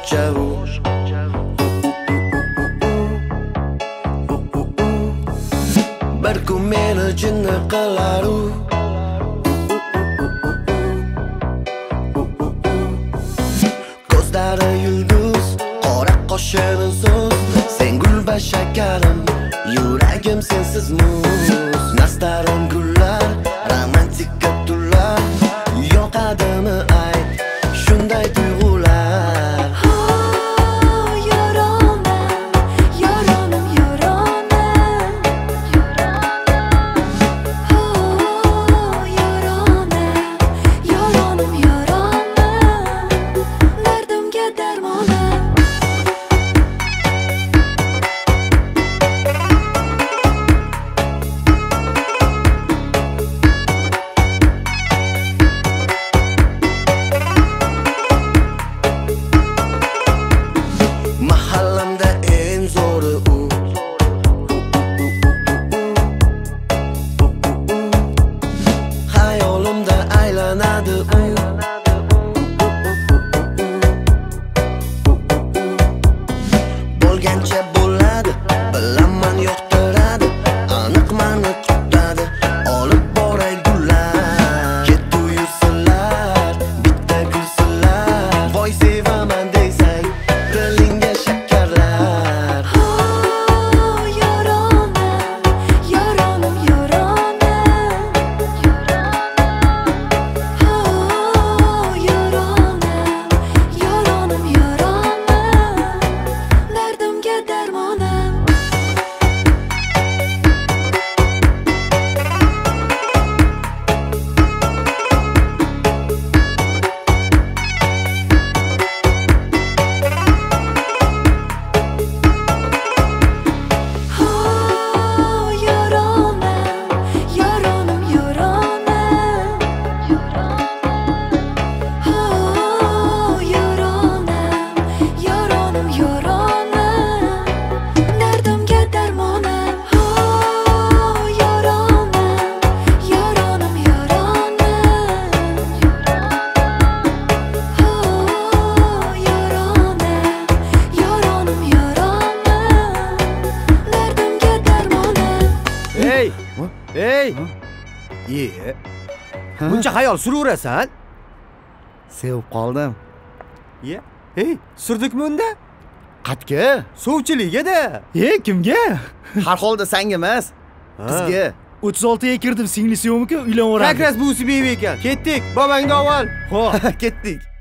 boshqacha u. Bir kun meni jinni qilar u. Ko'zlari yulduz, qora qoshini so'z. Sen gulba shakarim, yuragim sensiz muz. Nastarim gullar, romantika tunlar. Yoqadimi ayt, shunday tuyg'ular. Mahallamda eng zo'ri u. Hayolimda aylanadi u. Bo'lgancha bo'ladi, bilaman yoqtiradi, aniq meni kutadi, olib boray gullar. Ketdi yursinlar, bitta kulsinlar, voy sevaman desang dilingga shakarlar. Ey! Buncha xayol suraverasan? Sevib qoldim. Ey, surdikmi unda? Qatga? Suvchiligida. Kimga? Har holda senga emas, qizga. 36 ga kirdim, singlisi yo'qmi-ku, uylanib Kakras busi beva ekan. Ketdik, bobangga avval. Ketdik.